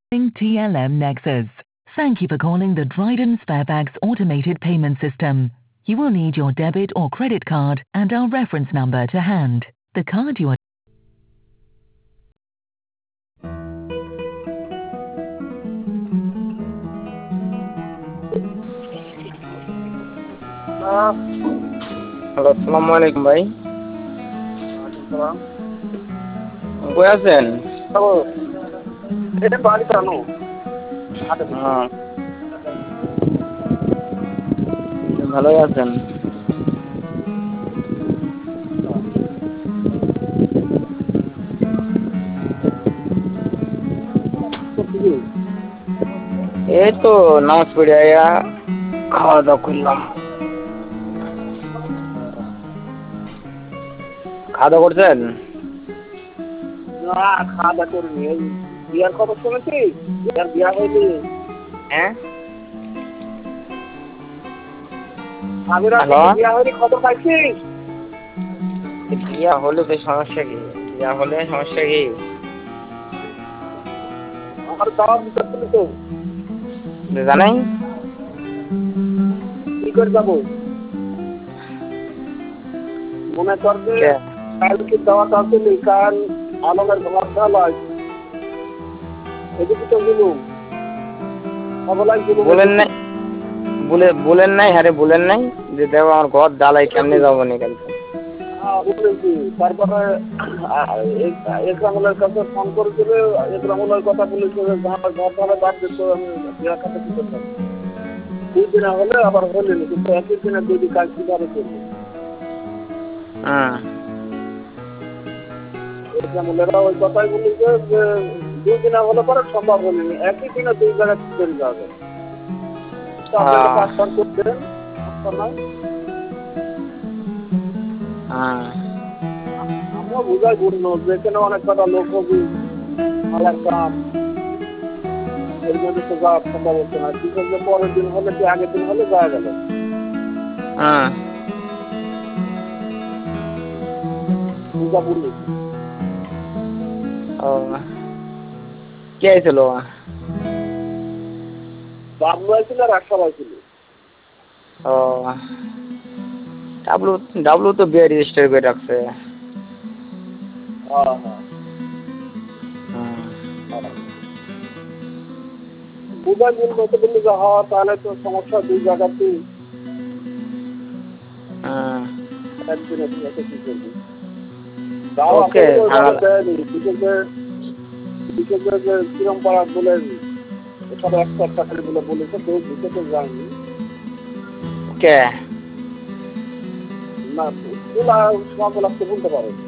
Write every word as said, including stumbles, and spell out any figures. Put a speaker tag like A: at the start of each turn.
A: T L M Nexus. Thank you for calling the Dryden Sparebags automated payment system. You will need your debit or credit card and our reference number to hand. The card you are
B: hello, আসসালামু আলাইকুম ভাই। কই আছেন? ভালোই আছেন? এই তো নামাজ পড়ে আয়া খাওয়া দাওয়া করলাম। খাওয়া দাওয়া করছেন?
C: না, খাওয়া দাওয়া করিনি। এই বিয়ার খবর শুনেছিস? বিয়ার বিয়া হয়নি।
B: হ্যাঁ,
C: আমিরা বিয়া হয়নি, খবর পাইছিস?
B: বিয়া হলে তো সমস্যা কি? বিয়া হলে সমস্যা কি?
C: আমার দাওয়াত দিতে ছিল তো।
B: জানাই
C: কি করে যাবো? মনে কর যে কালকে দাওয়াত আছে, কারণ আলমের ঘর ঢালাই এদিকে তো গেলুম
B: বলেন নাই, বলে বলেন নাই, আরে বলেন নাই যে দেখো আমার ঘর ঢালাই কেমনে যাবো নি কালকে।
C: বলেছি। তারপরে একরামুলের কাছে ফোন করেছিল, একরামুলের কথা বলেছিল আমার ঘর ঢালাই বাদ দিত, আমি বিয়া খাতে কি করতাম। দুই দিনে হলে আবার হলেনি, কিন্তু একই দিনে দুই দিন কাজ কিভাবে করবো। একরামুলেরা ওই কথাই বলেছে যে দুই দিনে হলে পরে সম্ভব হলেনি, একই দিনে দুই জায়গায় চলে যাবে। পাঁচবার করতেন আমরা বুঝাই পূর্ণ যেখানে অনেক কথা লোক হবি মালার দাম এর মধ্যে তো যাওয়া সম্ভব হচ্ছে না। ঠিক আছে, পরের দিন হলে কি আগের দিন হলে যাওয়া গেল। বুঝা বললি
B: কে আইছিল?
C: বাবলু আইছিল আর আশা আইছিল।
B: ও, ডাবলু ডাবলু তো বিয়ে রেজিস্টার করে রাখছে।
C: বুঝাই বলবো তো বললি যে হওয়া তাহলে তো সমস্যা দুই জায়গাতেই একদিনে তুই এসে কি করবি। তাও আসলে দেয়নি বিশেষের বিশেষের যে কিরম পাড়া বলেন এখানে একটা একটা করে বলে বলেছে, কেউ বিশেষে যায়নি।
B: কে
C: না, সমাজ লাগতে বলতে পারে।